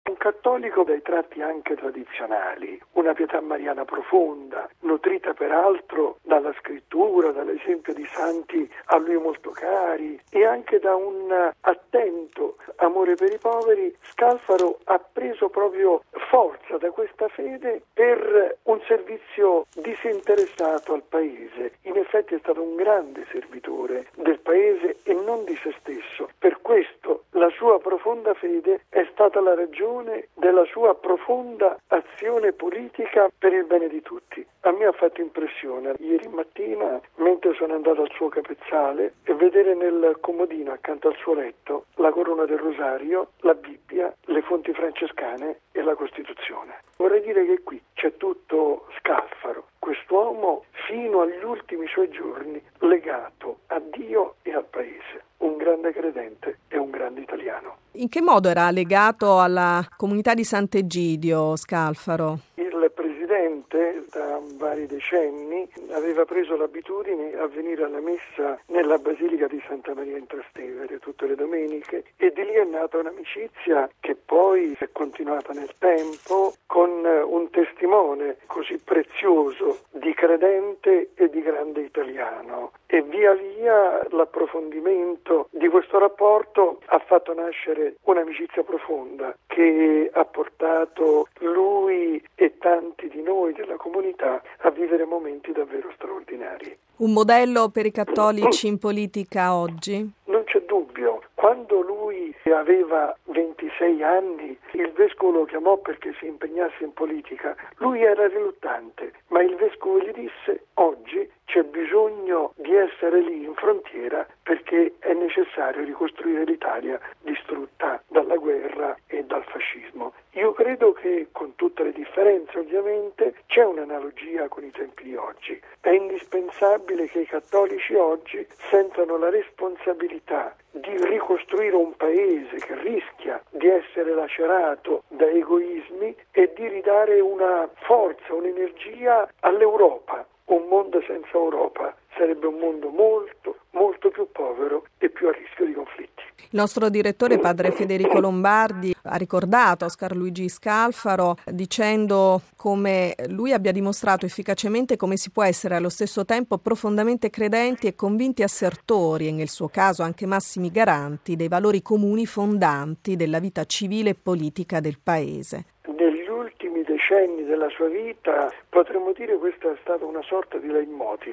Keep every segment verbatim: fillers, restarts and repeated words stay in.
Un cattolico dai tratti anche tradizionali, una pietà mariana profonda, nutrita peraltro dalla scrittura, dall'esempio di santi a lui molto cari e anche da un attento amore per i poveri. Scalfaro ha preso proprio forza da questa fede per un servizio disinteressato al paese. In effetti è stato un grande servitore del paese e non di se stesso. Per questo la sua profonda fede è stata la ragione della sua profonda azione politica per il bene di tutti. A me ha fatto impressione ieri mattina, mentre sono andato al suo capezzale, e vedere nel comodino accanto al suo letto la corona del rosario, la Bibbia, le fonti francescane e la Costituzione. Vorrei dire che qui c'è tutto Scalfaro, quest'uomo fino agli ultimi suoi giorni legato a Dio e al paese, un grande credente e un grande italiano. In che modo era legato alla comunità di Sant'Egidio Scalfaro? Il presidente da vari decenni aveva preso l'abitudine a venire alla messa nella Basilica di Santa Maria in Trastevere tutte le domeniche e di lì è nata un'amicizia che poi è continuata nel tempo con un testimone così prezioso di credente e di grande italiano. E via via l'approfondimento di questo rapporto ha fatto nascere un'amicizia profonda che ha portato lui e tanti di noi della comunità a vivere momenti davvero straordinari. Un modello per i cattolici in politica oggi? Non c'è dubbio. Quando lui aveva ventisei anni, il vescovo lo chiamò perché si impegnasse in politica. Lui era riluttante, ma il vescovo gli disse: oggi c'è bisogno di essere lì in frontiera perché è necessario ricostruire l'Italia distrutta dalla guerra e dal fascismo. Io credo che, con tutte le differenze ovviamente, c'è un'analogia con i tempi di oggi. È indispensabile che i cattolici oggi sentano la responsabilità di ricostruire un paese che rischia di essere lacerato da egoismi e di ridare una forza, un'energia all'Europa. Un mondo senza Europa sarebbe un mondo molto, molto più povero e più a rischio di conflitti. Il nostro direttore, padre Federico Lombardi, ha ricordato Oscar Luigi Scalfaro dicendo come lui abbia dimostrato efficacemente come si può essere allo stesso tempo profondamente credenti e convinti assertori, e nel suo caso anche massimi garanti, dei valori comuni fondanti della vita civile e politica del Paese. Negli ultimi decenni della sua vita potremmo dire questa è stata una sorta di leitmotiv,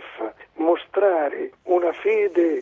mostrare una fede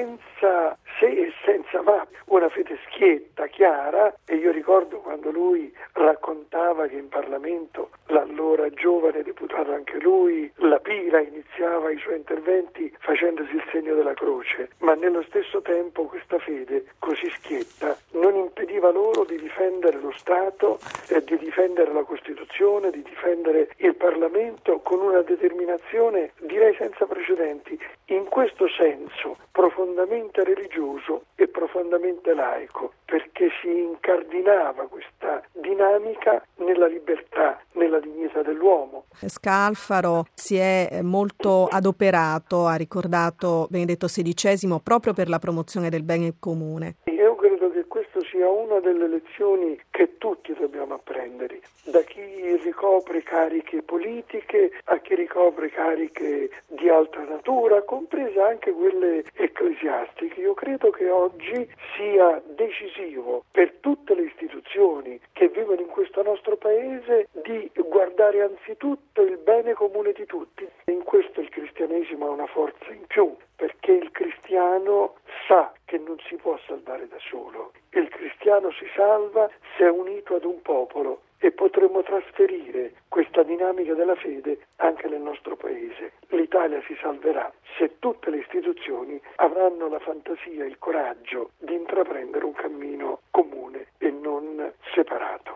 senza se e senza ma, una fede schietta, chiara. E io ricordo quando lui raccontava che in Parlamento l'allora giovane deputato anche lui, La Pira, iniziava i suoi interventi facendosi il segno della croce, ma nello stesso tempo questa fede così schietta non impediva loro di difendere lo Stato, eh, di difendere la Costituzione, di difendere il Parlamento con una determinazione direi senza precedenti. In questo senso profondamente religioso e profondamente laico, perché si incardinava questa dinamica nella libertà, nella dignità dell'uomo. Scalfaro si è molto adoperato, ha ricordato Benedetto sedicesimo, proprio per la promozione del bene comune. Io credo che questo sia una delle lezioni che tutti dobbiamo apprendere, da chi ricopre cariche politiche a chi ricopre cariche di altra natura, compresa anche quelle ecclesiastiche. Io credo che oggi sia decisivo per tutte le istituzioni che vivono in questo nostro paese di guardare anzitutto il bene comune di tutti. In questo il cristianesimo ha una forza in più, perché il cristiano sa che non si può salvare da solo. Il cristiano si salva se è unito ad un popolo, e potremmo trasferire questa dinamica della fede anche nel nostro paese. L'Italia si salverà se tutte le istituzioni avranno la fantasia e il coraggio di intraprendere un cammino comune e non separato.